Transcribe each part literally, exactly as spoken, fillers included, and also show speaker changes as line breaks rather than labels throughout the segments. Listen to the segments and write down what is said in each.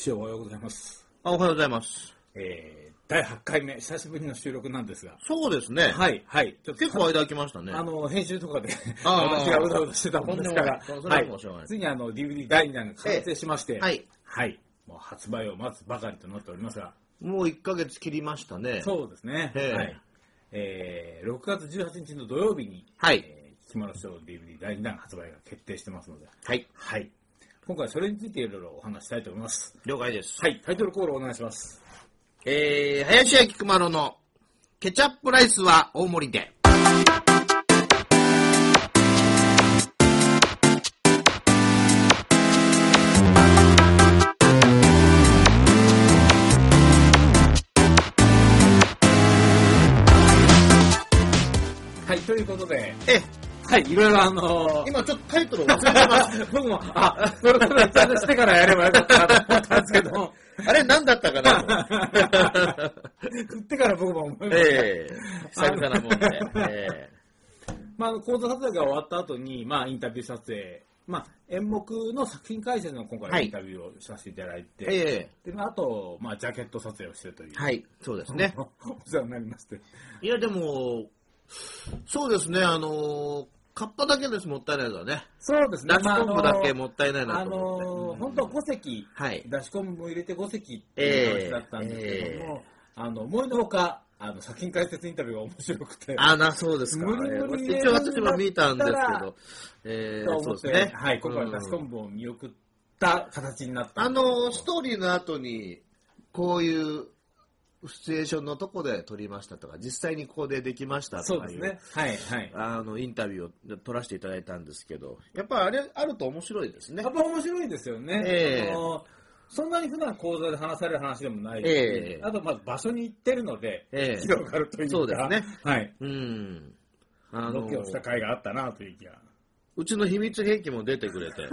師匠おはようございます。
あ、おはようございます。
えー、だいはちかいめ、久しぶりの収録なんですが。
そうですね。
はい、はい。
ちょっと結構間空きましたね。
あの、編集とかで私がうだうだしてたもんですから、
はい。
次にあの、ディーブイディー だいにだんが完成しまして、
えー、はい。
はい。もう発売を待つばかりとなっておりますが。
もういっかげつ切りましたね。
そうですね。
えー、
はい。えー、ろくがつじゅうはちにちの土曜日に、
はい。
えー、きまろ師匠 ディーブイディー だいにだん発売が決定してますので、
はい。
はい。今回それについていろいろお話したいと思います。
了解です。
はい。タイトルコールお願いします。
えー、林家菊丸のケチャップライスは大盛りで。
はい、ということで、
え
はい、いろいろあのー、
今ちょっとタイトルを忘れてます。
僕も、あ、それからちゃんとしてからやればよかったなと思ったんですけど、
あれ何だったかなと。
振ってから僕も思いました。
ええー、久々なもんで。え
ー、まあ、講座撮影が終わった後に、まあ、インタビュー撮影、まあ、演目の作品解説の今回インタビューをさせていただいて、はい、えー、で、あと、まあ、ジャケット撮影をしてという。
はい、そうですね。
お世話になりまして。
いや、でも、そうですね、あのー、カッパだけです、もったいないのはね。
そうですね。
だし昆布だけもったいないなと思って。
あのー、本当はごせき、はい、だし昆布も入れてごせきっていう話だったんですけども、えーえー、あの、思いのほか、あの、作品解説インタビューが面白くて。
あ、な、そうですか。
無理無理
一応私も見たんですけど、えー、そうですね。
はい、今回はだし昆布を見送った形になった。
あの、ストーリーの後に、こういう、シチュエーションのとこで撮りましたとか、実際にここでできましたとかいう、
そうですね。はいはい。
あのインタビューを撮らせていただいたんですけど、やっぱりあれあると面白いですね。
やっぱ面白いですよね。えー、あのそんなに普段講座で話される話でもないし、えー、あとまず場所に行ってるので、えー、広がるというか、
そうですね。
はい。
うん。
あのロケをした甲斐があったなという気が。
うちの秘密兵器も出てくれて。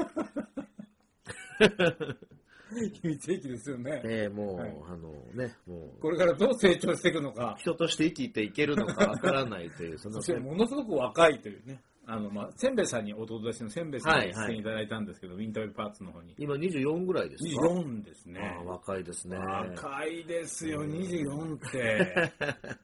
秘密兵器ですよね。
ええー、もう、はい、あのね、もう。
これからどう成長していくのか。
人として生きていけるのかわからないという、
その。そしてものすごく若いというね。あの、まあ、せんべいさんに、弟弟子のせんべいさんに出演いただいたんですけど、はいはい、インタビューパーツの方に。
今にじゅうよんぐらいですか？
にじゅうよんですね。
ああ、若いですね。
若いですよ、にじゅうよんって。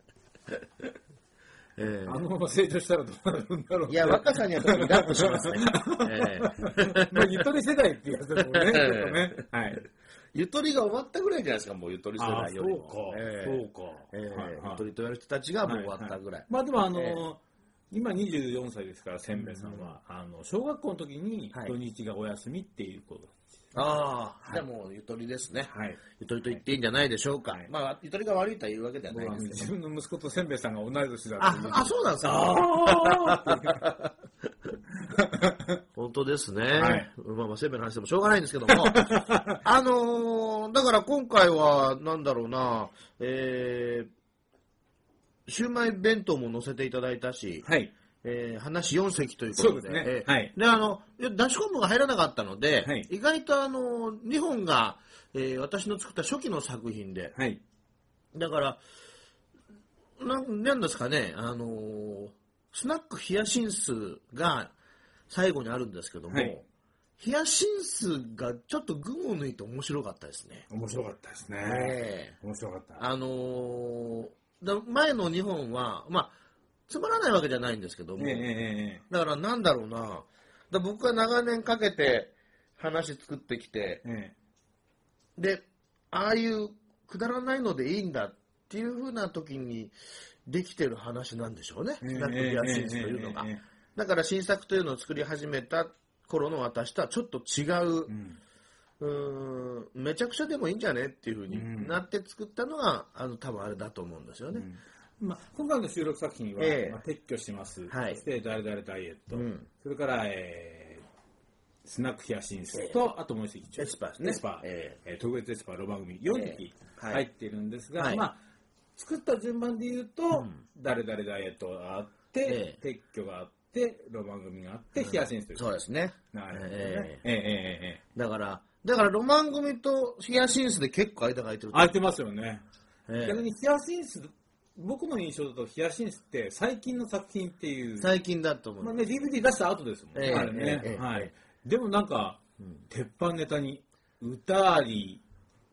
えー、あのまま成長したらどうなるんだろう。
いや、若さにはちょっとイラッとしますね。
えー、まあ、ゆとり世代っていうやつですもんね、ちょっとね。はい。
ゆとりが終わったぐらいじゃないですか、もうゆとり世代よりも。
そうか、えー、そうか。
えーはいはい、ゆとりと言われる人たちがもう終わったぐらい。はいはい、
まあでもあのー、えー、今にじゅうよんさいですから、せんべいさんは、うん、あの小学校の時に土日がお休みっていうことです。
ああ、じゃあもうゆとりですね。
はい。
ゆとりと言っていいんじゃないでしょうか。はい、まあ、ゆとりが悪いとは言うわけではないですけど。
自分の息子とせんべいさんが同い年だって。
あ、あ、そうなんですか。本当ですね。はい。まあまあ、せんべいの話でもしょうがないんですけども。あのー、だから今回は、なんだろうな、えー、シウマイ弁当も載せていただいたし、
はい。
えー、話よんせきということで。
そうですね。えー、はい。
で、あの、だし昆布が入らなかったので、はい、意外とあの、にほんが、えー、私の作った初期の作品で、
はい。
だから、な、なんですかね、あの、スナックヒヤシンスが最後にあるんですけども、はい、ヒヤシンスがちょっと群を抜いて面白かったですね。
面白かったですね。えー、面白かった。
あのー、前のにほんは、まあ、つまらないわけじゃないんですけども、えー、だからなんだろうな、だ僕が長年かけて話作ってきて、えー、で、ああいうくだらないのでいいんだっていう風な時にできてる話なんでしょうね、スナックヒヤシンスというのが。だから新作というのを作り始めた頃の私とはちょっと違う、うんうーんめちゃくちゃでもいいんじゃねっていう風になって作ったのが、あの多分あれだと思うんですよね。うん
まあ、今回の収録作品は、えーまあ、撤去します、はい、そして誰々ダイエット、うん、それから、えー、スナックヒヤシンスと、えー、あともう一つ
エスパーですね。
エスパー、えーえー、特別エスパーロバ組よんじき入っているんですが、
はい、
まあ、作った順番で言うと、うん、誰々ダイエットがあって、えー、撤去があってロマン組があって、うん、ヒヤシンスという、
そうですね。
なるほどね。えーえーえ
ー、だからだからロマン組とヒヤシンスで結構間が空いてる。
空いてますよね。えー、逆にヒヤシンス僕の印象だとヒヤシンスって最近の作品っていう
最近だと思う、
まあね、ディーブイディー 出した後ですもんね、
えー、
あれね、
えー
はい、でもなんか、うん、鉄板ネタに歌あり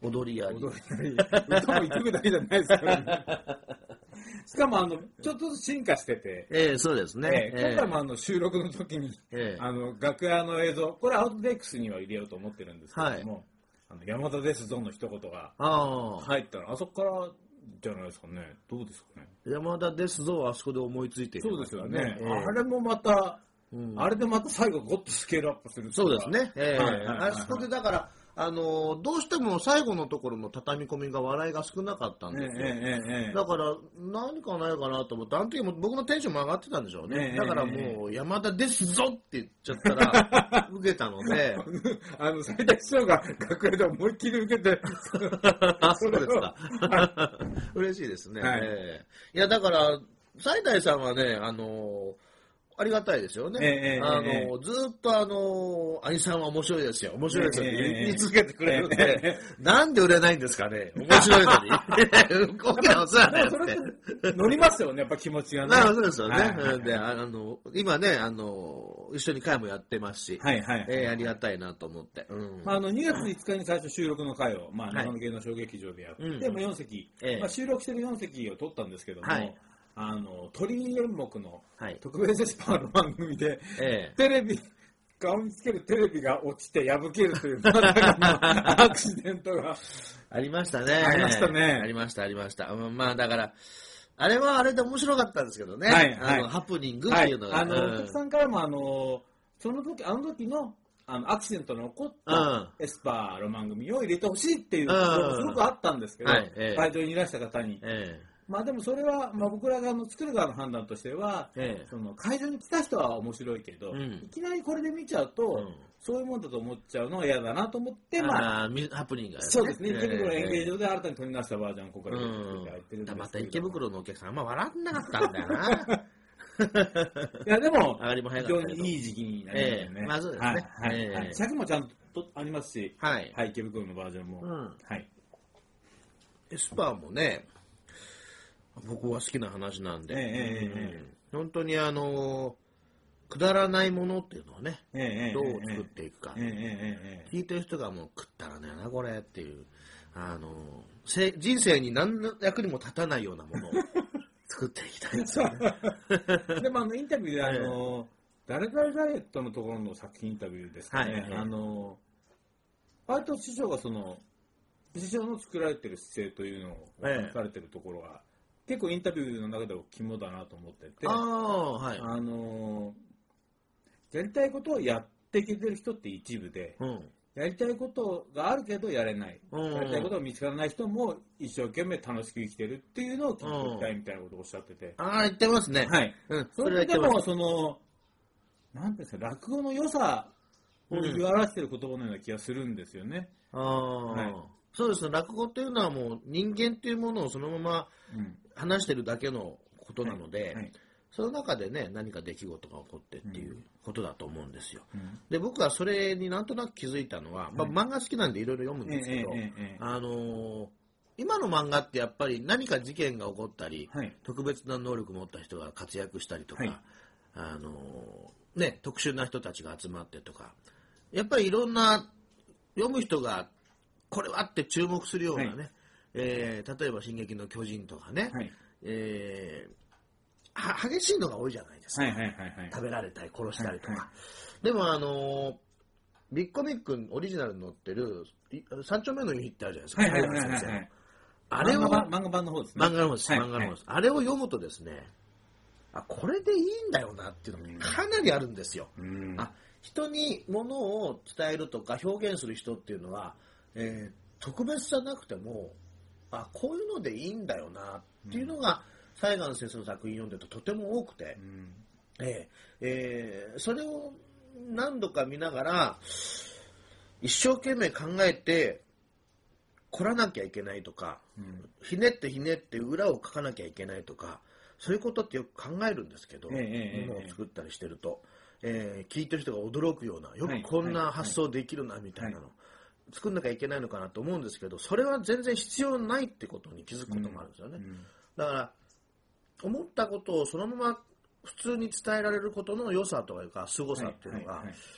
踊りやり。
踊りやり。歌も一曲だけじゃないですからね。しかも、あの、ちょっとずつ進化してて。
ええ、そうですね。
えー、今回もあの、収録の時に、えー、あの、楽屋の映像、これアウトデックスには入れようと思ってるんですけども、はい、あの山田ですぞの一言が入ったら、あそこからじゃないですかね。どうですかね。
山田ですぞあそこで思いついてる、
ね。そうですよね。えー、あれもまた、うん、あれでまた最後ゴッとスケールアップする。
そうですね。えーはいはいはいはい、あそこでだから、あのどうしても最後のところの畳み込みが笑いが少なかったんですよ、ええええ、だから何かないかなと思ってあの時も僕のテンションも上がってたんでしょうね、ええ、だからもう山田ですぞって言っちゃったら受けたので
あの斉田師匠が楽屋で思いっきり受けて
あそうですか嬉しいですね、はい、えー、いやだから斉田さんはねあのありがたいですよね。えー、あの、えー、ずっとあの、兄さんは面白いですよ。面白いですよって言い続けてくれるんで、えー、なんで売れないんですかね。面白いのに。大きなお世話だよって。
乗りますよね、やっぱ気持ちがね。
そうですよね。はいはいはい、で、あの、今ね、あの、一緒に会もやってますし、はいはいはい、えー、ありがたいなと思って。うん、
まあ、あの、にがついつかに最初収録の会を、まあ、長野芸能小劇場でやって、はい、まあ、よん席、えーまあ、収録してるよん席を取ったんですけども、はい、あの鳥演目の特別スパーの番組で、はい、テレビ顔につけるテレビが落ちて破けるというまさかのアクシデントが
ありましたね。
ありましたね。
ありましたありました。まあだからあれはあれで面白かったんですけどね。はい、あのハプニングっていうのが、
はい、あのお客さんからもあのその時あの時のあのアクシデントの起こったエスパーの番組を入れてほしいっていうところがすごくあったんですけど、はいえー、会場にいらした方に。えーまあでもそれは、まあ、僕らがの作る側の判断としては、ええ、その会場に来た人は面白いけど、うん、いきなりこれで見ちゃうと、うん、そういうもんだと思っちゃうのは嫌だなと思って、
まあ、ハプニングが、ね、
そうですね、池袋の演芸場で新たに取り出したバージョンをここから作っていただいてるんですけど、
また池袋のお客さんあんま笑ってなかったんだよな。
いやでも、非常にいい時期になりましたよね。
ええ、まずですね。はい
はいはい、尺もちゃんとありますし、はい、はい、池袋のバージョンも。うん、はい、
エスパーもね、僕は好きな話なんで、ええうん、本当にあのくだらないものっていうのをね、ええ、どう作っていくか、ええ、聞いてる人がもう食ったらねえなこれっていうあの人生に何の役にも立たないようなものを作っていきたいですよね。
でもあのインタビューであの、ええ、誰々ダイエットのところの作品インタビューですかね、はいはい、あの割と師匠がその師匠の作られてる姿勢というのを書かれてるところが、ええ結構インタビューの中でも肝だなと思ってて、あ、はい、あのやりたいことをやっていけてる人って一部で、うん、やりたいことがあるけどやれない、うん、やりたいことが見つからない人も一生懸命楽しく生きてるっていうのを聞いておきたいみたいなことをおっしゃってて、
うん、ああ言ってますね。はい。
うん、それでもそのなんていうんですか落語の良さを言い表してる言葉のような気がするんですよね。
うん、ああ、はい。そうですね。落語っていうのはもう人間っていうものをそのまま話してるだけのことなので、はいはい、その中でね何か出来事が起こってっていうことだと思うんですよ。うん、で僕はそれになんとなく気づいたのは、まあ、漫画好きなんでいろいろ読むんですけど、あのー、今の漫画ってやっぱり何か事件が起こったり、はい、特別な能力を持った人が活躍したりとか、はい、あのー、ね、特殊な人たちが集まってとかやっぱりいろんな読む人がこれはって注目するようなね、はい、えー、例えば進撃の巨人とかね、はい、えー、は激しいのが多いじゃないですか、はいはいはいはい、食べられたり殺したりとか、はいはい、でもあのー、ビッコミックオリジナルに載ってる三丁目の夕日ってあるじゃないですか、はいはいはいはいはい、あれを
漫画版の方ですね、
漫画の方です、はい、漫画の方です、はい、あれを読むとですね、あこれでいいんだよなっていうのがかなりあるんですよ、うん、あ人にものを伝えるとか表現する人っていうのはえー、特別じゃなくてもあこういうのでいいんだよなっていうのが西岸先生の作品読んでるととても多くて、うんえーえー、それを何度か見ながら一生懸命考えて凝らなきゃいけないとか、うん、ひねってひねって裏を書かなきゃいけないとかそういうことってよく考えるんですけど、えー、ものを作ったりしてると、えー、聞いてる人が驚くようなよくこんな発想できるなみたいなの、はいはい作んなきゃいけないのかなと思うんですけどそれは全然必要ないってことに気づくこともあるんですよね、うんうん、だから思ったことをそのまま普通に伝えられることの良さというか凄さっていうのが、はいはいはい、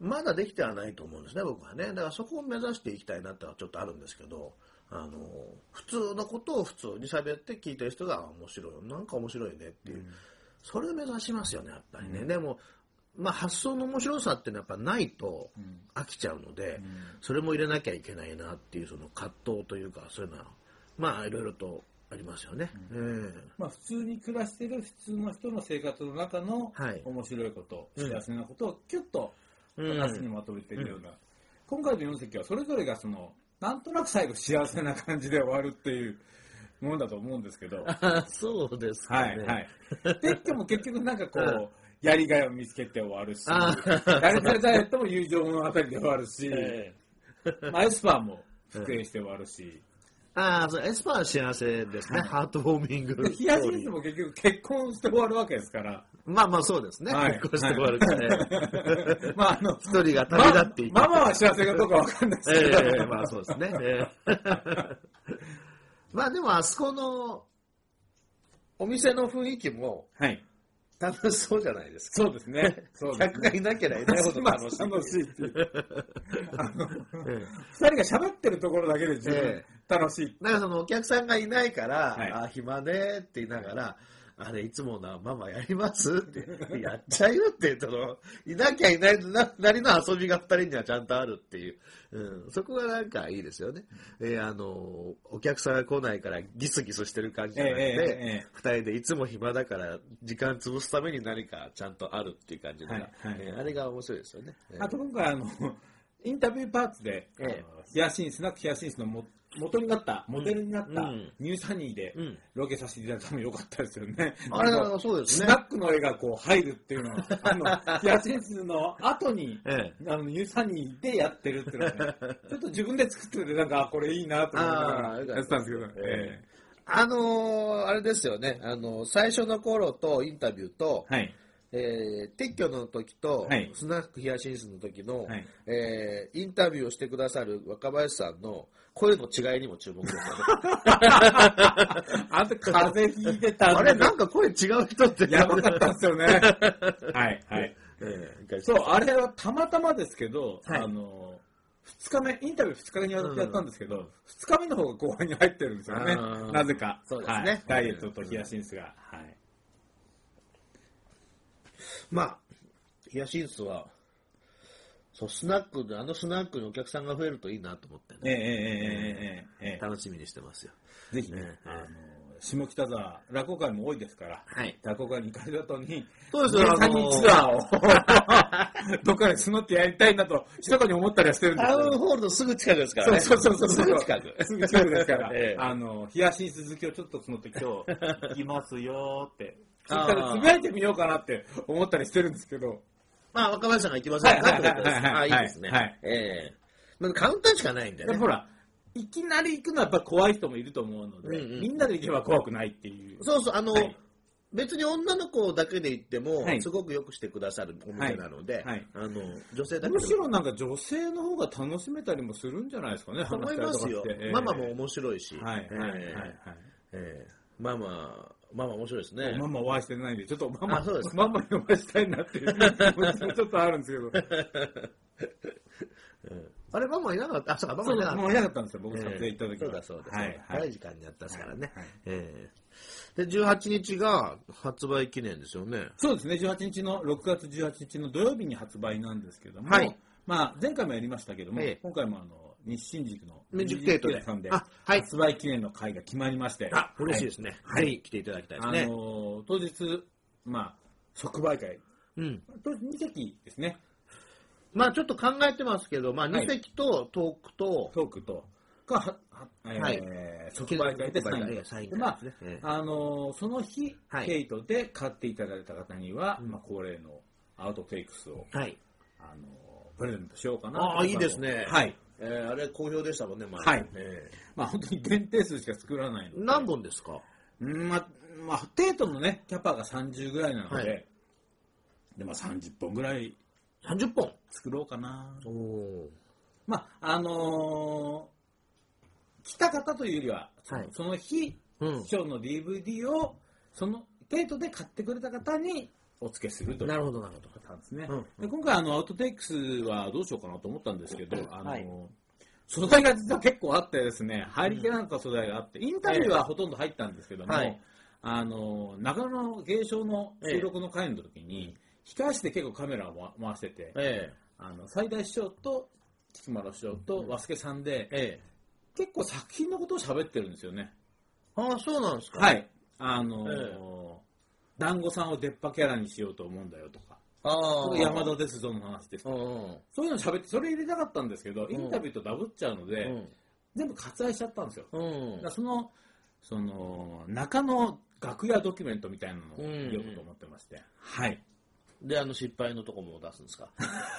まだできてはないと思うんですね、僕はね。だからそこを目指していきたいなってのはちょっとあるんですけど、あの普通のことを普通に喋って聞いてる人が面白い、なんか面白いねっていう、うん、それを目指しますよね、やっぱりね。うん、でも、まあ、発想の面白さっていうのはやっぱないと飽きちゃうので、うん、それも入れなきゃいけないなっていうその葛藤というか、そういうのはまあいろいろとありますよね。うん、
えーまあ、普通に暮らしている普通の人の生活の中の面白いこと、はい、幸せなことをキュッと話にまとめているような、うん、今回のよん席はそれぞれがそのなんとなく最後幸せな感じで終わるっていうものだと思うんですけど。
そうですかね。
はいはい。撤去も結局なんかこうやりがいを見つけて終わるし、誰々ダイエットも友情物語で終わるし、まあ、エスパーも復縁して終わるし。
ああ、そうエスパーは幸せですね。はい、ハートウォーミング。
ヒヤシンスも結局結婚して終わるわけですから。
まあまあそうですね。はい、結婚して終わるからね。まああの、一人が旅立っていく、
ま。ママは幸せかどうかわかんないですけど。
えー、まあそうですね。えー、まあでもあそこのお店の雰囲気も、はい。楽しそうじゃないですか。
そうですね。
客がいなければいないほど楽しい。
楽しいっていう。あの、二人が喋ってるところだけで十分楽しい。
なんかそのお客さんがいないから、はい、あ、暇ねって言いながら、あれいつもな、ママやりますってやっちゃいよってそのいなきゃいないなりの遊びが二人にはちゃんとあるっていう、うん、そこがなんかいいですよね。えー、あのお客さんが来ないからギスギスしてる感じじゃなくて、えーえー、二人でいつも暇だから時間潰すために何かちゃんとあるっていう感じが、はいはいえー、あれが面白いですよね。
あと今回あのインタビューパーツで、えー、ヒヤシンスなくヒヤシンスのも元になった、モデルになったニューサニーでロケさせていただいたのも良かったですよね。
うん、あれはそうですね。
スナックの絵がこう入るっていうのは、あの、ヒヤシンスの後に、ええ、あのニューサニーでやってるっていうのはね、ちょっと自分で作ってて、なんか、これいいなと思ってやってたんですけど、ええ、
あのー、あれですよね、あの、最初の頃とインタビューと、はいえー、撤去の時と、はい、スナックヒヤシンスの時の、はいえー、インタビューをしてくださる若林さんの声の違いにも注目ですよね。
あんた風邪ひいてた。
あれなんか声違う人って
やばかったんですよね。はいはい。えー、そうあれはたまたまですけど、はい、あのふつかめインタビューふつかめにわたってやったんですけど、うん、ふつかめの方が後半に入ってるんですよね。なぜか。
そうですね、
はい。ダイエットとヒヤシンスが。はい。
まあ、ヒヤシンスは、そう、スナックで、あのスナックにお客さんが増えるといいなと思ってね。ええええええええ楽しみにしてますよ。
ぜひね、ねあの、下北沢、落語会も多いですから、はい、落語会に行かれた後に、
そうですよ、
あのー、ツアーを、どっかで募ってやりたいなと、密かに思ったりはしてるんですけど。
タウンホールのすぐ近くですからね。
そうそうそうそう。
すぐ近く。
すぐ近くですから、ええ、あの、ヒヤシンス好きをちょっと募って今日、行きますよって。そしたらつぶやいてみようかなって思ったりしてるんですけど。
まあ、若林さんが行きましょうかってことです。ああ、いいですね。はい。ええー。カウンターしかないんでね。
ほら、いきなり行くのはやっぱ怖い人もいると思うので、うんうん、みんなで行けば怖くないっていう。
そうそう、あの、はい、別に女の子だけで行っても、はい、すごくよくしてくださるお店なので、はいはい、あの、女性だけで
むしろなんか女性の方が楽しめたりもするんじゃないですかね、
思いますよ。えー、ママも面白いし。
はい、はい、はい。
えーママ、ママ面白いですね。
ママお会いしてないんで、ちょっとママ、そうですママにお会いしたいなっていう気持ちもちょっとあるんですけど。
うん、あれ、ママいなかったあ、そうか、ママいなかった。
ママいなかったんですよ、僕撮影行った時は。
そうだそうだ。はい、早い時間にやったですからね。はいえー、で、じゅうはちにちが発売記念ですよね。
そうですね、じゅうはちにちの、ろくがつじゅうはちにちの土曜日に発売なんですけども、はい。まあ、前回もやりましたけども、ええ、今回もあの、日新宿の
ミュージックテートで、
ではい、発売記念の会が決まりまして、
あ、嬉しいですね。はい、ぜひ来ていただきたいですね。
あのー、当日、まあ、即売会、うん、当日に席ですね。
まあ、ちょっと考えてますけど、まあ、に席とトークと、
トークと、が、は、えーはい、即売会でサインサインで、まあ、えー、あのー、その日、はい、ケイトで買っていただいた方には、うん、まあ、恒例のアウトテイクスを、はい、あのー、プレゼントしようかなと。
ああ、いいですね。
はい。
えー、あれ好評でしたもんね、
前はい。えー、まあ本当に限定数しか作らないので。
何本ですか？
うん、まあ、まあ、テートのね、キャパがさんじゅうぐらいなので、はい、で、まあさんじゅっぽんぐらい。
さんじゅっぽん
作ろうかな。おまあ、あのー、来た方というよりは、はい、その日、うん、ショーの ディーブイディー を、その、テートで買ってくれた方に、 お付けするという
なるほどなるほど
パターンですね。
うんうん、
で今回あのアウトテイクスはどうしようかなと思ったんですけど、あの、
はい、
素材が実は結構あってですね、入りきらなかった素材があって、インタビューはほとんど入ったんですけども、はい、あの中野の芸商の収録の会の時に、控え室で結構カメラを回してて、ええ、あの最大師匠と菊丸師匠と和助さんで、ええ、結構作品のことを喋ってるんですよね。
ああ、そうなんですか。
はい。あのー、ええ、団子さんを出っ歯キャラにしようと思うんだよとか。ああ。山田ですぞの話ですとか。そういうの喋って、それ入れたかったんですけど、インタビューとダブっちゃうので、うん、全部割愛しちゃったんですよ。うん、だその、その、中の楽屋ドキュメントみたいなのを入れようと思ってまして。うん、はい。
で、あの失敗のとこも出すんですか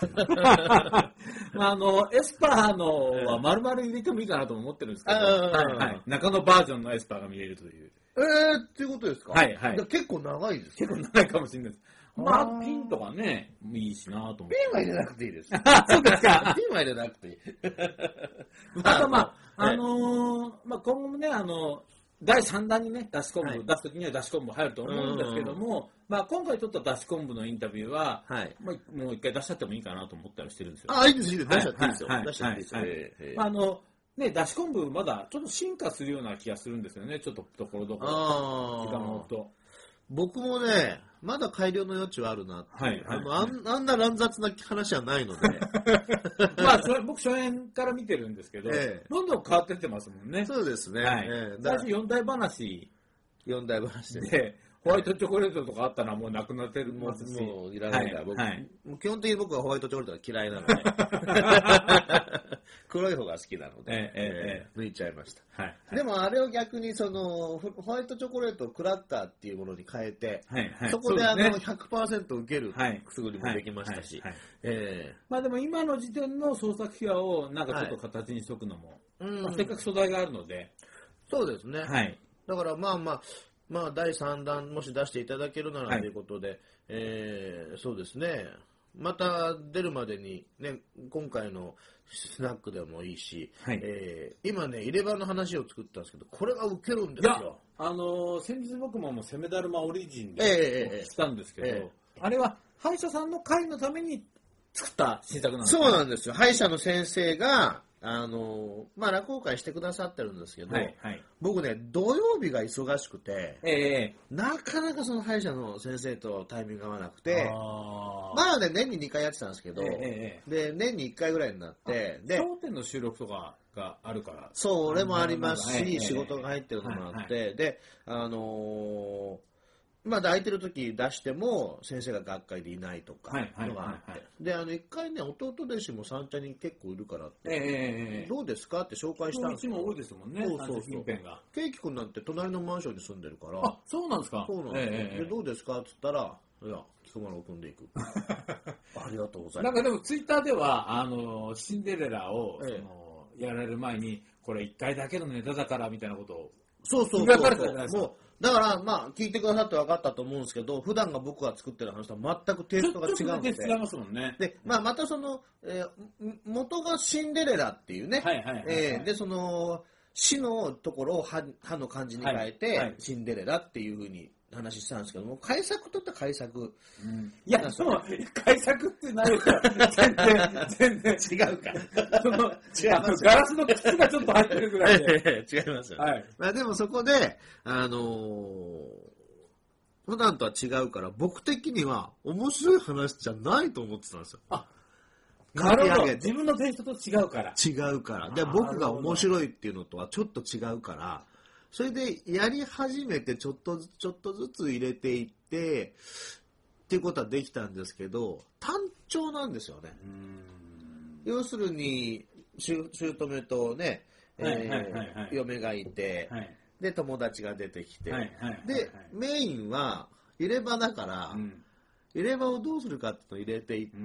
まあ、あの、エスパーのは丸々入れてもいいかなと思ってるんですけど、はいはい、中野バージョンのエスパーが見れるという。
えー、っていうことですか？
はいはい。
結構長いです、
ね。結構長いかもしれないです。まあ、ピンとかね、いいしなと思って。
ピンは入れなくていいです。
そうですか。
ピンは入れなくていい。
あと、まあ、あのー、まあ、今後もね、あの、だいさんだんにね、だし昆布、はい、出すときにはだし昆布入ると思うんですけども、まあ、今回撮っただし昆布のインタビューは、はい、まあ、もう一回出しちゃってもいいかなと思ったりしてるんですよ。
あ、いいです、いいです。出しちゃっていいですよ。出しちゃっていいですよ。
まあ、あの、ね、だし昆布まだちょっと進化するような気がするんですよね、ちょっとところどころ。時間を追うと。
僕もね、まだ改良の余地はあるなって、はいはい、あのあん。あんな乱雑な話はないので。
まあ、それ僕、初演から見てるんですけど、ええ、どんどん変わってってますもんね。
そうですね。
はいええ、最初よんだい話。
よんだい話で、ね。
でホワイトチョコレートとかあったのはもうなくなってる
もうもういらないから、はい僕、はい、もう基本的に僕はホワイトチョコレートが嫌いなので黒い方が好きなので、えええー、抜いちゃいました、はいはい、でもあれを逆にそのホワイトチョコレートをクラッカーっていうものに変えて、はいはい、そこであの ひゃくパーセント 受けるくすぐりもできましたし、
まあでも今の時点の創作秘話をなんかちょっと形にしとくのも、はいまあ、せっかく素材があるので
そうですね、はい、だからまあまあまあ、だいさんだんもし出していただけるならということで、はいえー、そうですね、また出るまでに、ね、今回のスナックでもいいし、はいえー、今ね、入れ歯の話を作ったんですけど、これがウケるんですよ。
あのー、先日僕ももう攻めだるまオリジンでしたんですけど、えーえーえー、あれは歯医者さんの会のために作った新作なんですか？
そうなんですよ。歯医者の先生があのまあ、落語会してくださってるんですけど、はいはい、僕ね土曜日が忙しくて、えー、なかなかその歯医者の先生とタイミングが合わなくてまあね年ににかいやってたんですけど、えー、で年にいっかいぐらいになって
で笑点の収録とかがあるから
それもありますし、えー、仕事が入ってるのもあって、はいはい、であのーまあ、空いてる時出しても先生が学会でいないとかのがあって、であの一回ね弟弟子も三茶に結構いるからって、えー、どうですかって紹介したんですよ。
うちも多いですもんね。そうそうそう。
ケーキ君なんて隣のマンションに住んでるから。
あ、そうなんですか。
そうなんです、えー、でどうですかって言ったら、いや菊丸を組んでいく。ありがとうございます。
なんかでもツイッターではあのシンデレラを、えー、そのやられる前にこれ一回だけのネタだからみたいなことを。
そうそうそうそう。もうだからまあ聞いてくださって分かったと思うんですけど、普段が僕が作ってる話とは全くテイストが違うので、
違いますもんね。
で、まあまたその、えー、元がシンデレラっていうね、はいはいはいはい、えー、でその死のところを歯の漢字に変えて、はいはい、シンデレラっていう風に話したんですけども、改作とった改作、
うん、いやその改作ってなるか全然全然違うかその違うガラスの靴がちょっと入ってるぐらいで
違いますよ、はい、まあ、でもそこであのー、普段とは違うから僕的には面白い話じゃないと思ってたんですよ。あ、
なるほど。自分のテイストと違うから
違うからで僕が面白いっていうのとはちょっと違うからそれでやり始めてちょっとずつちょっとずつ入れていってっていうことはできたんですけど単調なんですよね。うーん要するに姑とね、えー、嫁がいて、はい、で友達が出てきて、はいはいはいはい、でメインは入れ歯だから、うん、入れ歯をどうするかっていうのを入れていって、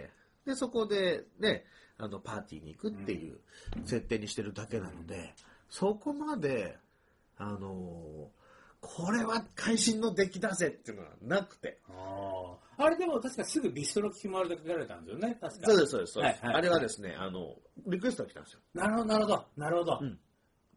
うん、でそこでねあのパーティーに行くっていう設定にしてるだけなので、うん、そこまであのー、これは会心の出来だぜっていうのはなくて。
ああれでも確かすぐビストロキマルで書かれたんですよね。確か
そうですそうですそうです、はいはい、あれはですねあのリクエストが来たんですよ。
なるほどなるほどなるほど、うん、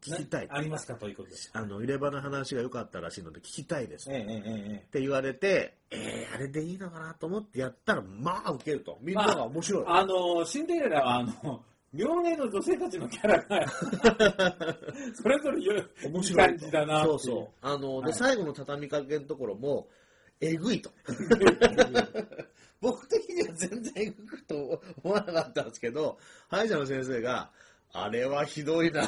聞きたい。
ありますかということです。
あの、入れ歯の話が良かったらしいので聞きたいです。
ええええええ。
って言われて、えー、あれでいいのかなと思ってやったら、まあ、受けると。みんなが面白い。
まあ、あの、シンデレラは、あの、両名の女性たちのキャラが、それぞれ面白い感じだなっていう。
そうそう。あの、で、はい、最後の畳みかけのところも、えぐいと。僕的には全然えぐくと思わなかったんですけど、歯医者の先生が、あれはひどいな。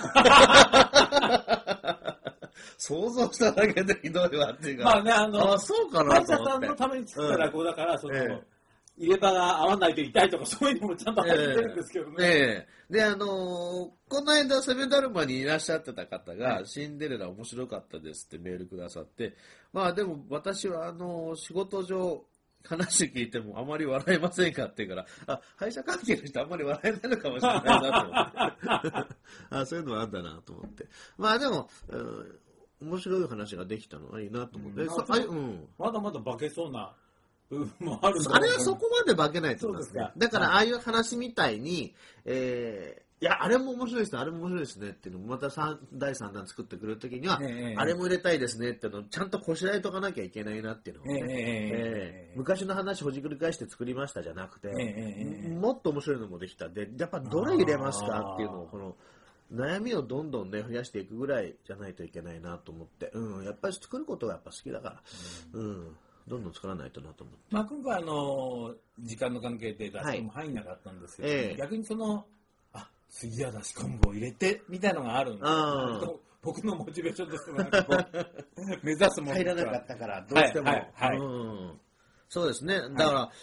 想像しただけでひどいわっていうか。
まあね、あの、
あ、そうかなと思って。
歯医者さんのために作った落語だから、うん、その、えー入れ歯が合わないと痛いとかそういうのもちゃんと入ってるんですけどね。
えー、えー、で、あのー、この間セブンダルマにいらっしゃってた方が、はい、シンデレラ面白かったですってメールくださって、まあでも私はあのー、仕事上話聞いてもあまり笑えませんかって言うから、あ、歯医者関係の人あんまり笑えないのかもしれないなと思って。あ、そういうのはあんだなと思って。まあでも、うん、面白い話ができたのはいいなと思って。うんあうん、
まだまだ化けそうな。うん、もある
あれはそこまで化けないと思いますね。だからああいう話みたいに、えー、いや、あれも面白いですね、あれも面白いですねっていうのも、まただいさんだん作ってくれるときには、えー、あれも入れたいですねっていうのをちゃんとこしらえとかなきゃいけないなっていうのをね、えーえー、昔の話ほじくり返して作りましたじゃなくて、えー、もっと面白いのもできた。で、やっぱどれ入れますかっていうのを、この、悩みをどんどんね、増やしていくぐらいじゃないといけないなと思って、うん、やっぱり作ることがやっぱ好きだから、うん、うんどんどん作らないとなと思って。
まあ、今回あの時間の関係で出しても入んなかったんですけど、はいえー、逆にそのあ杉やだし昆布を入れてみたいなのがあるんで、僕のモチベーションとしてもなんかこう目指すもの
入らなかったからどうしても、はいはいはいうん、そうですね。だから、はい、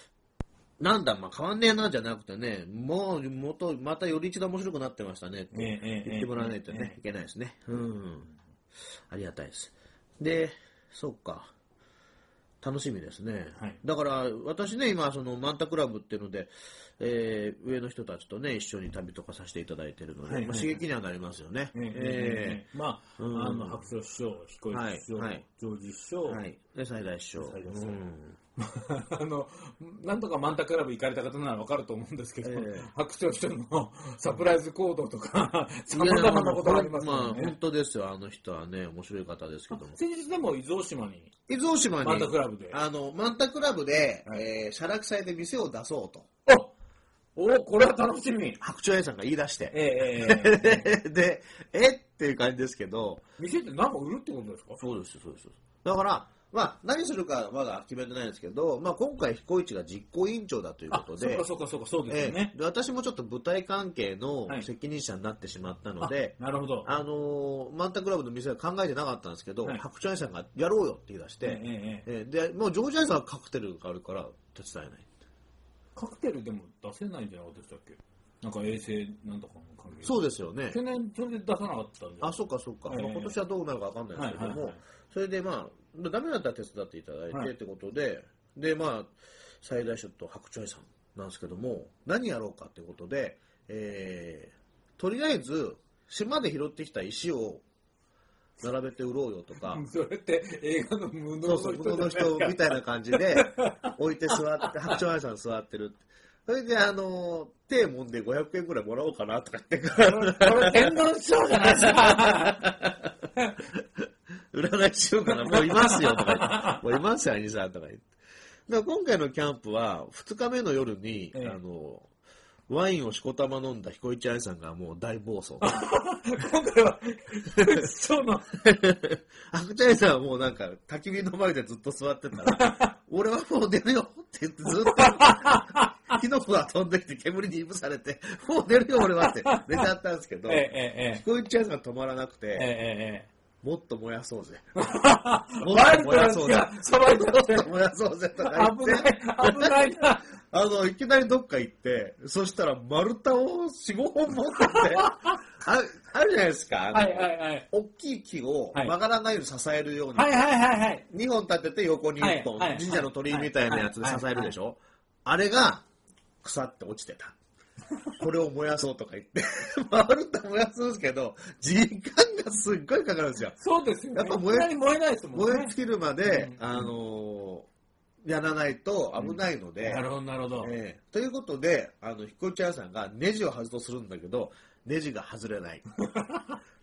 なんだまあ変わんねえなじゃなくてね、もう元またより一度面白くなってましたねって言ってもらわないとね、えーえー、いけないですね。うん、ありがたいです。で、そうか。楽しみですね、はい、だから私ね今そのマンタクラブっていうので、えー、上の人たちとね一緒に旅とかさせていただいているので、はいはいはいまあ、刺激にはなりますよね、えー
えー、まあ、うん、あの白鳥師匠彦一師匠、はい、ジョージ師匠、はい、
で最大師匠
あのなんとかマンタクラブ行かれた方なら分かると思うんですけど、えー、白鳥師匠のサプライズ行動とかさまざまなことがありますよね。
まあ本当ですよ、あの人はね面白い方ですけども。
先日でも伊豆大島に
伊豆大島に
マンタクラブで
あのマンタクラブで、はいえー、写楽祭で店を出そうと。
おおこれは楽しみ。
白鳥屋さんが言い出して、
えーえー、
でえっていう感じですけど。
店って何か売るってことですか？
そうですそうです。だからまあ、何するかまだ決めてないんですけど、まあ、今回彦一が実行委員長だということで、
そうかそうかそうかそうですよね、
えー、で私もちょっと舞台関係の責任者になってしまったので、はい、
なるほど。
あのー、マンタクラブの店は考えてなかったんですけど、はい、白鳥屋さんがやろうよって言い出して、えーえー、でもうジョージアイさんはカクテルがあるから手伝えない。
カクテルでも出せないんじゃなかったでしたっけ？なんか衛生なんとかの関係。
そうですよね。
去年それで出さなかったんで。
あ、そうかそうか。えーまあ、今年はどうなるかわかんないですけども、はいはいはい、それでまあダメだったら手伝っていただいてってことで、はい、でまあ最大師と白鳥さんなんですけども何やろうかってことで、えー、とりあえず島で拾ってきた石を並べて売ろうよとか
それって映画の無能の人
そうそう無能の人みたいな感じで置いて座って白鳥さん座ってるって。それであの手揉んでごひゃくえんくらいもらおうかなとか言ってこ
れ天丼師匠じゃないですか
占いしようかなもういますよとか言ってもういますよ兄さんとか言ってだから今回のキャンプはふつかめの夜に、ええ、あのワインをしこたま飲んだ彦一愛さんがもう大暴走
今回はそうな
白鳥愛さんはもうなんか焚き火の前でずっと座ってたら俺はもう出るよって言ってずっと火の粉が飛んできて煙にいぶされてもう出るよ俺はって寝ちゃったんですけど、ええ、彦一愛さんが止まらなくて、ええ、もっと燃やそうぜもっと燃やそうぜもっと燃やそうぜとか言って
危ない危ないな
あのいきなりどっか行ってそしたら丸太を よん,ご 本持っててあ, あるじゃないですかあの、はいはいはい、大きい木を曲がらないように支えるように、はいはいはいはい、にほん立てて横にいっぽん、はいはい、神社の鳥居みたいなやつで支えるでしょ、はいはいはい、あれが腐って落ちてたこれを燃やそうとか言って丸太燃やすんですけど時間がすっごいかかるんですよ。
そうですよね。
やっぱ燃え、
燃えないですもんね。
燃え尽きるまで、うん、あのー、やらないと危ないので、
うん、なるほどなるほど、
えー、ということであの彦一屋さんがネジを外すとするんだけどネジが外れない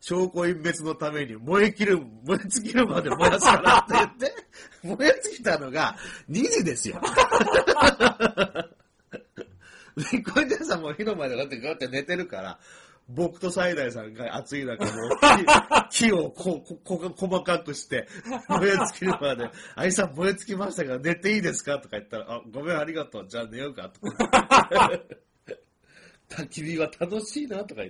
証拠隠滅のために燃え切る、燃え尽きるまで燃やすからって言って、燃え尽きたのがにじですよ。で、小池さんも火の前でこうやってガーって寝てるから、僕と西大さんが暑い中も木、木をこうここ細かくして燃え尽きるまで、あいさん燃え尽きましたから寝ていいですかとか言ったら、あ、ごめんありがとう、じゃあ寝ようかとか。焚き火は楽しいなとか言って。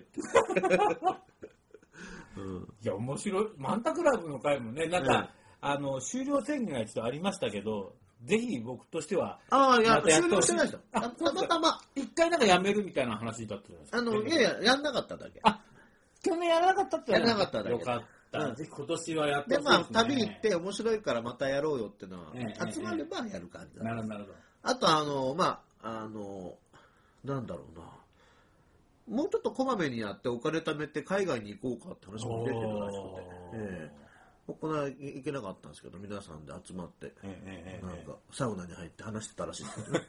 うん、いや面白い。マンタクラブの回もね、なんか、うん、あの終了宣言が一度ありましたけど、ぜひ僕としては、
ああ、いや、終了してないですよ。たまたま。
一回なんかやめるみたいな話だったじゃないですか。
あの、いやいや、やんなかっただけ。
あ、去年やらなかったって
やらなかっただけ。
よかった。うん、ぜひ今年はやってほしい
ですね。で、まあ、旅行って面白いからまたやろうよっていうのは、
ええ、
集まればやる感じだ、
ええ、なるほど、なるほど。
あと、あの、まあ、あの、なんだろうな。もうちょっとこまめにやってお金貯めて海外に行こうかって話も出てるらしくて。ええこの間行けなかったんですけど、皆さんで集まって、ええ、なんかサウナに入って話してたらしいですけどね。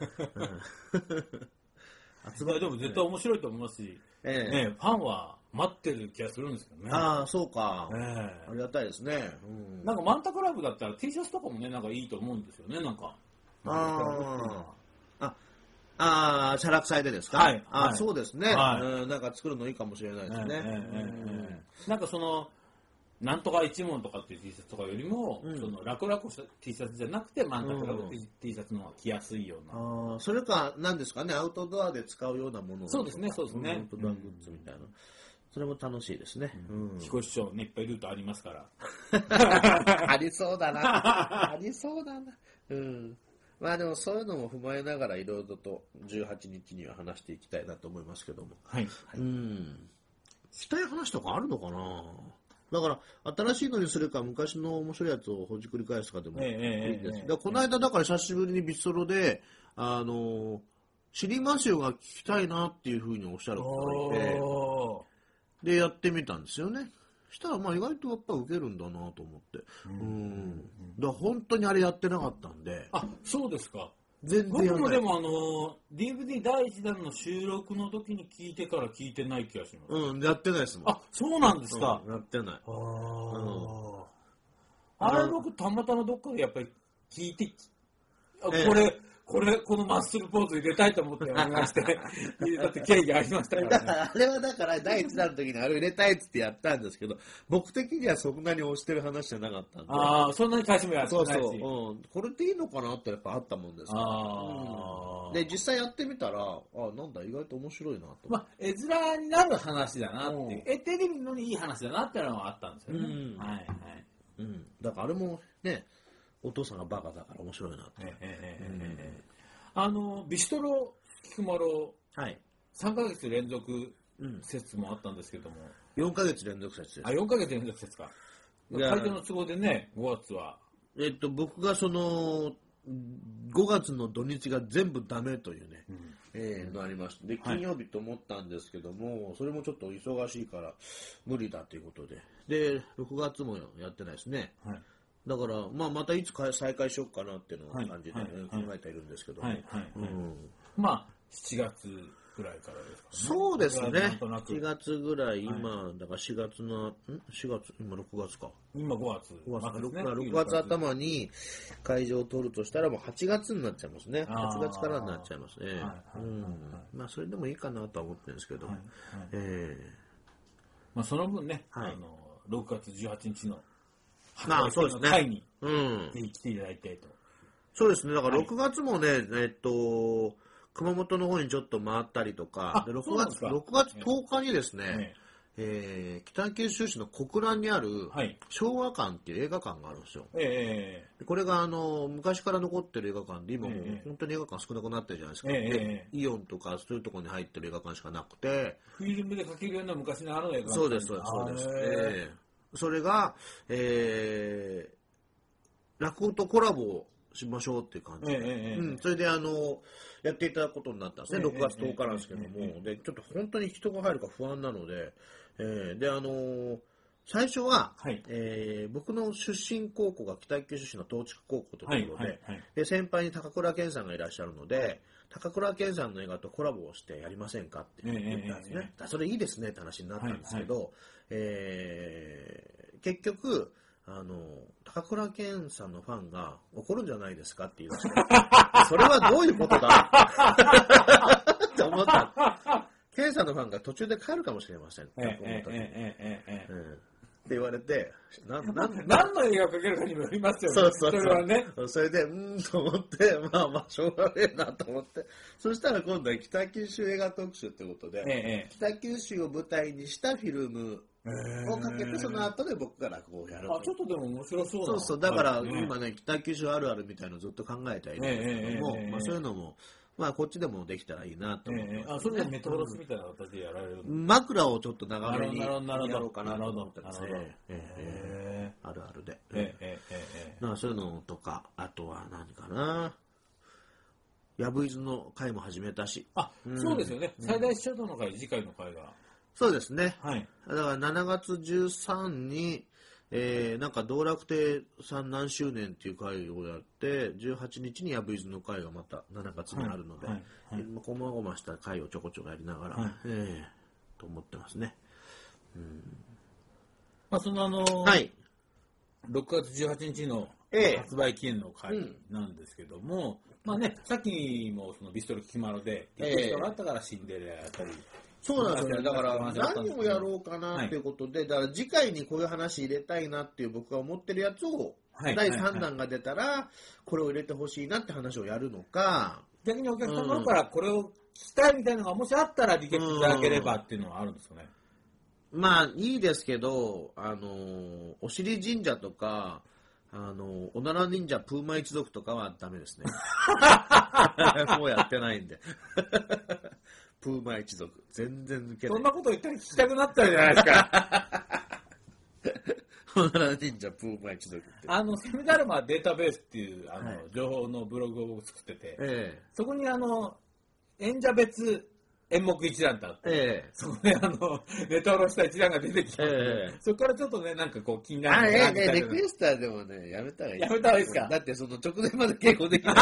集までも絶対面白いと思いますし、ええね、ファンは待ってる気がするんですけどね。
ああ、そうか、ええ。ありがたいですね、
うん。なんかマンタクラブだったら T シャツとかもね、なんかいいと思うんですよね、なんか。
ああ。ああ、写楽祭でですか。はい。あ、はい、そうですね、はい、うん。なんか作るのいいかもしれないですね。
なんかその、なんとか一問とかっていう T シャツとかよりも、うん、その楽々した T シャツじゃなくて、マンタクラブ T シャツの方が着やすいような。
ああ、それか、なんですかね、アウトドアで使うようなもの。
そうですね、そうですね。
アウトドアグッズみたいな。うん、それも楽しいですね。
彦師匠ね、いっぱいルートありますから。
ありそうだな。ありそうだな。うん。まあでもそういうのも踏まえながらいろいろとじゅうはちにちには話していきたいなと思いますけども。
はい。
うん。したい話とかあるのかな。だから新しいのにするか昔の面白いやつをほじくり返すかでもいいんです。ええええ、だからこの間だから久しぶりにビストロであのシリマシオが聞きたいなっていうふうにおっしゃる方がいて、でやってみたんですよね。したらまあ意外とやっぱ受けるんだなと思って、うん、うん、だから本当にあれやってなかったんで。
あ、そうですか。
全然
僕もでもあの ディーブイディー だいいちだんの収録の時に聞いてから聞いてない気がします。
うん、やってないですもん。
あ、そうなんですか。
うん、やってない。
あ、うん、あれ僕たまたまどっかでやっぱり聞いて、あ、これ、ええ、これ、このマッスルポーズ入れたいと思っておりまして、入れたって経緯がありましたからね。
だからあれはだからだいいちだんの時にあれを入れたいっつってやったんですけど、僕的にはそんなに推してる話じゃなかったんで。
ああ、そんなに返しもやってないし。そうそう、
うん。これでいいのかなってやっぱあったもんですから。あ、うん、で、実際やってみたら、あ、なんだ、意外と面白いなと。
まあ、絵面になる話だなっていう。絵テレビのにいい話だなっていうのはあったんですよね。うん、はいはい。
うん。だからあれもね、お父さんがバカだから面白いなって。ええええええ、
あのビストロ菊丸、
はい、
さんかげつ連続説もあったんですけども、
うん、よんかげつ連続説です。
あ、よんかげつ連続説か。会場の都合でね、ごがつは
えっと僕がそのごがつの土日が全部ダメというね、うん、えー、のありまして、で金曜日と思ったんですけども、はい、それもちょっと忙しいから無理だということで、でろくがつもやってないですね。はい、だから、まあ、またいつ再開しようかなっていうのを感じで、ね、はい、考えているんですけど、はいはいはい、うん、
まあしちがつぐらいからですかね。
そうですね。しがつぐらい、今、はい、だからしがつの、ん ?しがつ、今ろくがつか。
今ごがつ。
ごがつ、ね、ろくがつ頭に会場を取るとしたらもうはちがつになっちゃいますね。はちがつからになっちゃいますね。まあ、それでもいいかなとは思ってるんですけど。はいはい、
えー、まあ、その分ね、はい、あの、ろくがつじゅうはちにちの
まあ、そうですね。
会に来ていただいてと。
そうですね。だからろくがつもね、はい、えっと、熊本の方にちょっと回ったりとか、でろくがつ、ろくがつとおかにですね、ねえー、北九州市の小倉にある昭和館っていう映画館があるんですよ。えー、これがあの昔から残ってる映画館で、今もう本当に映画館少なくなってるじゃないですか。えー、イオンとかそういうところに入ってる映画館しかなくて。
フィルムで描けるような昔のあの映画館。
そうです、そうです、そうです。えー、それが、えー、落語とコラボをしましょうっていう感じで、えーうん、それであのやっていただくことになったんですね。えー、ろくがつとおかなんですけども、えー、でちょっと本当に人が入るか不安なので、えー、であの最初は、はい、えー、僕の出身高校が北九州市の東筑高校ということで、はいはいはい、で先輩に高倉健さんがいらっしゃるので、 高倉健さんの映画とコラボをしてやりませんかって言ったんですね。えええ、それいいですねって話になったんですけど、はいはい、えー、結局、あの、高倉健さんのファンが怒るんじゃないですかって言い出して、それはどういうことだって思った。健さんのファンが途中で帰るかもしれませんって思った時に。って言われて、なな
何の映画をかけるかにもよりますよね。そうそうそう。それはね。
それで、うーんと思って、まあまあ、しょうがねえなと思って。そしたら今度は北九州映画特集ってことで、ええ、北九州を舞台にしたフィルムをかけて、その後で僕が落語をやる。
あ、ちょっとでも面白そうな。
そうそう。だから、今ね、北九州あるあるみたいのをずっと考えてはいるんですけども、まあそういうのも、まあこっちでもできたらいいなと思って、ね。
えー、あ、それでメトロスみたいな形でやられるの？
枕をちょっと長めにやろうかなと思ってますね。えー、あるあるで。えーえーえー、そういうのとか、あとは何かな。ヤブイズの会も始めたし。
あ、うん、そうですよね。最大視聴度の会、次回の会が。
そうですね。はい。だからしちがつじゅうさんに、えー、なんか道楽亭さん何周年っていう会をやって、じゅうはちにちにヤブイズの会がまたしちがつにあるので、はいはいはい、こまごました会をちょこちょこやりながら、はい、えー、と思ってますね。うん、
まあ、そのあのー、はい、ろくがつじゅうはちにちの発売記念の会なんですけども、えーうん、まあね、さっきもそのビストロキキマロで、リクエストがあったからシンデレラやったり、
そうなんですよね。だから何をやろうかなっていうことで、はい、だから次回にこういう話入れたいなっていう僕が思ってるやつを、はい、だいさんだんが出たらこれを入れてほしいなって話をやるのか、
逆にお客様の方からこれを聞きたいみたいなのがもしあったらリクエストいただければっていうのはあるんですかね。
まあいいですけど、あのお尻神社とか、あのおなら忍者プーマ一族とかはダメですね。もうやってないんで。プーマ一族全然抜けない。
そんなこと言ったら聞きたくなったじゃないですか。
おなら忍者プーマ一族って。
あのセミダルマデータベースっていうあの、はい、情報のブログを作ってて、ええ、そこにあの演者別演目一覧ってあって、ええ、そこであのネタ下ろした一覧が出てきたので、ええ、そこからちょっとねなんかこう気になる。
あ、ええね、リクエスターでもねやめたらいい。
やめたらいいですか。
だってその直前まで稽古できない。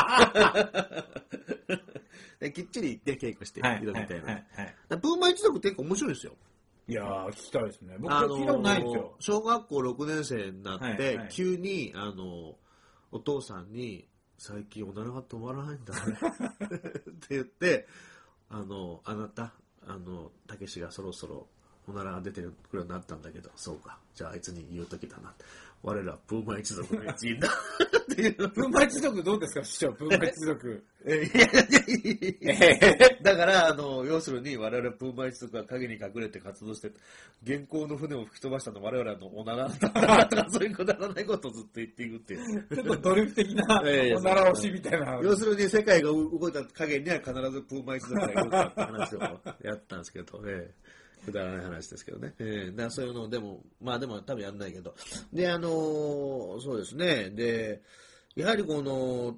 きっちりで稽古しているみたいな。はいはいはいはい、プーマ一族って結構面白いですよ。
いやー、聞きたいですね。僕は聞いたことないんですよ。
小学校ろくねん生になって、はいはい、急に、あの、お父さんに、最近おならが止まらないんだね。って言って、あの、あなた、あの、たけしがそろそろおならが出てくるようになったんだけど、そうか。じゃああいつに言うときだな。我らプーマ一族の一員だ。
っていう。プーマ一族どうですか師匠、プーマ一族。
いやいやいやだから、あの、要するに我々プーマ一族は影に隠れて活動して、現行の船を吹き飛ばしたの我々のおならだとか、そういうくだらないことをずっと言っていくっていう。
ちょっとドリフ的なおなら押しみたいな。
要するに世界が動いた影には必ずプーマ一族が動いたって話をやったんですけど、ええくだらない話ですけどね。えー、だそういうのでも、まあでも多分やんないけど。で、あのー、そうですね。で、やはりこの、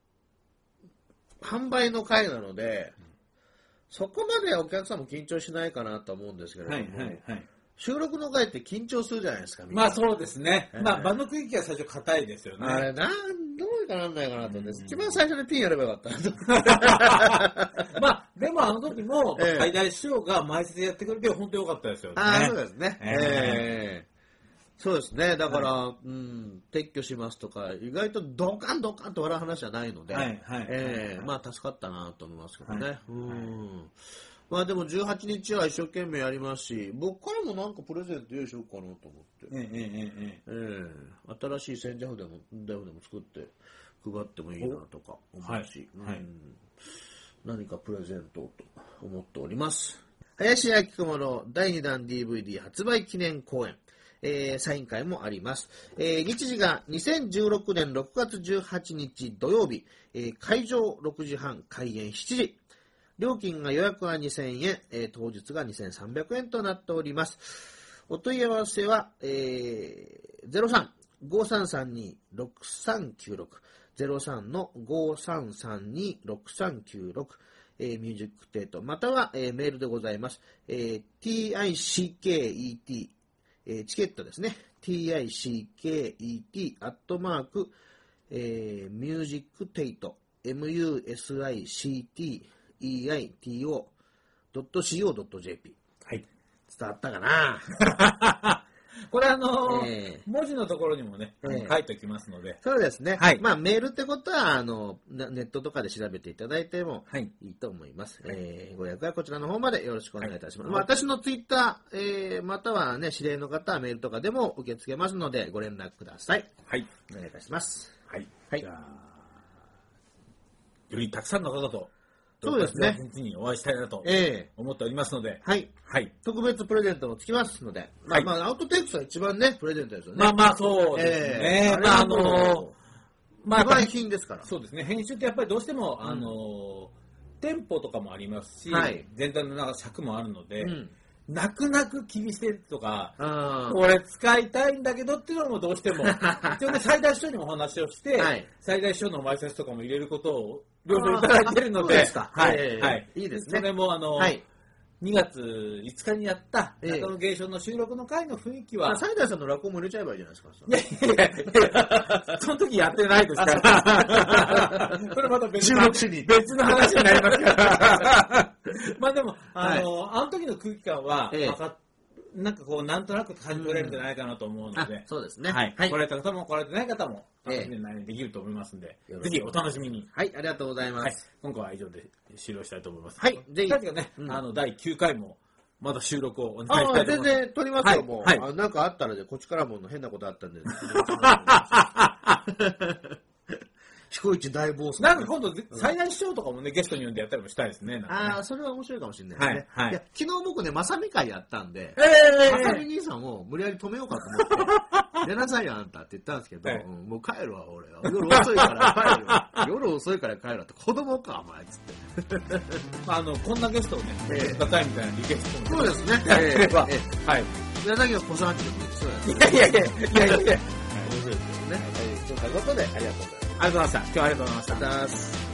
販売の会なので、うん、そこまでお客さんも緊張しないかなと思うんですけれども、はいはいはい、収録の会って緊張するじゃないですか。
まあそうですね。えー、まあ場の区域は最初硬いですよね。
あれ、なん、どうにかなんないかなと思って、うん、一番最初にピンやればよかった。
まあ、でもあの時も、最大師匠が前説でやってくれて、本当に良かったですよね。
ああ、そうですね。えー、そうですね。だから、はい、うん、撤去しますとか、意外とドカンドカンと笑う話じゃないので、はいはいえーはい、まあ助かったなと思いますけどね。はい、うんまあでもじゅうはちにちは一生懸命やりますし、僕からもなんかプレゼント用意しようかなと思って、ええええええ、新しい千社筆も筆も作って配ってもいいなとか思うし、はいはい、うん何かプレゼントと思っております。林家木久扇のだいにだん ディーブイディー 発売記念公演、えー、サイン会もあります。えー、日時がにせんじゅうろくねんろくがつじゅうはちにち土曜日、えー、会場ろくじはん、開演しちじ。料金が予約はにせんえん、えー、当日がにせんさんびゃくえんとなっております。お問い合わせは、えー、ゼロさん ごさんさんに ろくさんきゅうろく ゼロさん ごさんさんに ろくさんきゅうろく、えー、ミュージックテートまたは、えー、メールでございます。えー、ティーアイシーケーイーティー、えー、チケットですね。ティーアイシーケーイーティー アットマーク、えー、ミュージックテイトムユーエスアイシーティーイーアイティーオードットシーオードットジェーピー。
はい。
伝わったかな
これあのーえー、文字のところにもね、えー、書いておきますので。
そうですね。
はい。
まあメールってことは、あの、ネットとかで調べていただいてもいいと思います。はい、えー、ご予約はこちらの方までよろしくお願いいたします。はい、まあ、私のツイッター、えー、またはね、指令の方はメールとかでも受け付けますので、ご連絡ください。
はい。
お願いいたします。
はい。
はい。
じゃあ、よりたくさんの方と、
そうですね。
にお会いしたいなと思っておりますので、
はい。
はい。
特別プレゼントもつきますので、まあ、まあ、アウトテイクスは一番ね、プレゼントですよね。
まあまあ、そうですね。まあ、あの、
まあ、非売品ですから。
そうですね。編集ってやっぱりどうしても、あの、店舗とかもありますし、全体のなんか尺もあるので、泣く泣く切り捨てとか、これ使いたいんだけどっていうのもどうしても、一応ね、最大師匠にもお話をして、はい、最大師匠の前説とかも入れることを了承いただいているので、
はい、はい。いいですね。
それもあの、はい、にがついつかにやった中野芸商の収録の回の雰囲気は、
西大さんの落語も入れちゃえばいいじゃないですか。
いやいやいや、その時やってないですから。これまた別の別の話になりますから。まあでも、あの、はい、あの時の空気感は、ええ、なんかこう、なんとなく感じ取れるんじゃないかなと思うので、うん、
そうですね。
はい。来られた方も来られてない方も、楽しみにできると思いますので、ええ、ぜひお楽しみに。
はい、ありがとうございます。はい、
今回は以上で終了したいと思います。
はい、ぜひ。
確かね、うん、あの、だいきゅうかいも、まだ収録をお願いしたいと思います。
全然撮りますよ、もう。はい。なんかあったらで、こっちからも変なことあったんで。彦一大暴走。
なんか今度、最大師匠とかもね、ゲストに呼んでやったりもしたいですね。
ああ、それは面白いかもしれないですね。
はい。はい。いや、
昨日僕ね、まさみ会やったんで、
え
まさみ兄さんを無理やり止めようかと思って、出なさいよ、あんたって言ったんですけど、もう帰るわ、俺。夜遅いから帰るわ。夜遅いから帰るわって、子供か、お前、つって。
あの、こんなゲストをね、くださいみたいなリクエスト
も。そうですね。
やれば、
はい。柳は小さんって言ってそうや
つ。いやいやいや、いやいやいや。面白いですよ
ね。ということで、ありがとうございます。
ありがとうございました。今日はありがとうございました。
ありがとうございます。